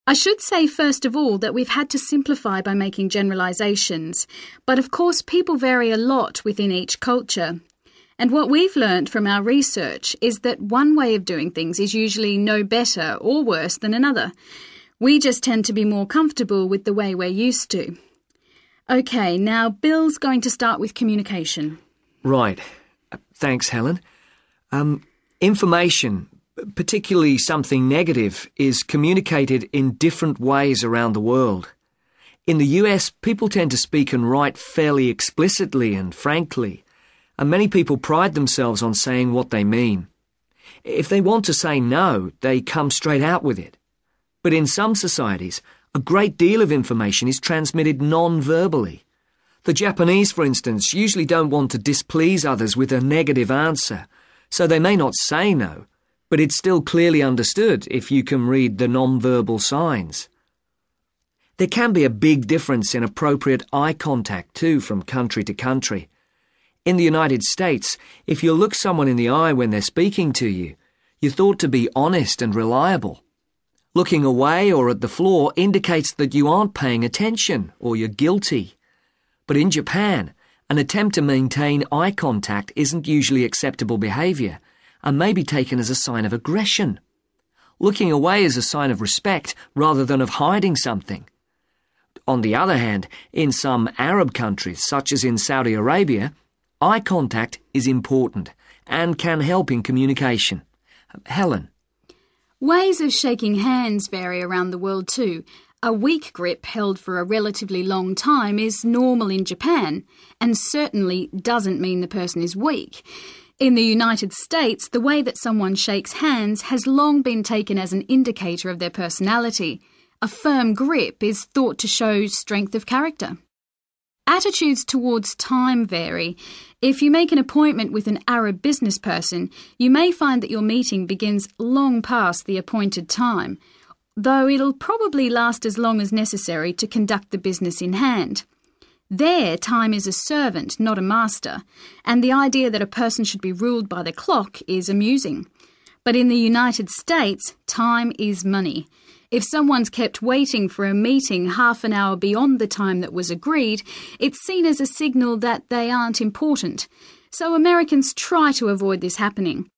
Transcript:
I should say first of all that we've had to simplify by making generalisations, but of course people vary a lot within each culture. And what we've learnt from our research is that one way of doing things is usually no better or worse than another. We just tend to be more comfortable with the way we're used to. OK, now Bill's going to start with communication. Right. Thanks, Helen. Information, particularly something negative, is communicated in different ways around the world. In the US, people tend to speak and write fairly explicitly and frankly, and many people pride themselves on saying what they mean. If they want to say no, they come straight out with it. But in some societies, a great deal of information is transmitted non-verbally. The Japanese, for instance, usually don't want to displease others with a negative answer, so they may not say no, but it's still clearly understood if you can read the non-verbal signs. There can be a big difference in appropriate eye contact too from country to country. In the United States, if you look someone in the eye when they're speaking to you, you're thought to be honest and reliable. Looking away or at the floor indicates that you aren't paying attention or you're guilty. But in Japan, an attempt to maintain eye contact isn't usually acceptable behaviour and may be taken as a sign of aggression. Looking away is a sign of respect rather than of hiding something. On the other hand, in some Arab countries, such as in Saudi Arabia, eye contact is important and can help in communication. Helen. Ways of shaking hands vary around the world too. A weak grip held for a relatively long time is normal in Japan and certainly doesn't mean the person is weak. In the United States, the way that someone shakes hands has long been taken as an indicator of their personality. A firm grip is thought to show strength of character. Attitudes towards time vary. If you make an appointment with an Arab business person, you may find that your meeting begins long past the appointed time, though it'll probably last as long as necessary to conduct the business in hand. There, time is a servant, not a master, and the idea that a person should be ruled by the clock is amusing. But in the United States, time is money. If someone's kept waiting for a meeting half an hour beyond the time that was agreed, it's seen as a signal that they aren't important. So Americans try to avoid this happening.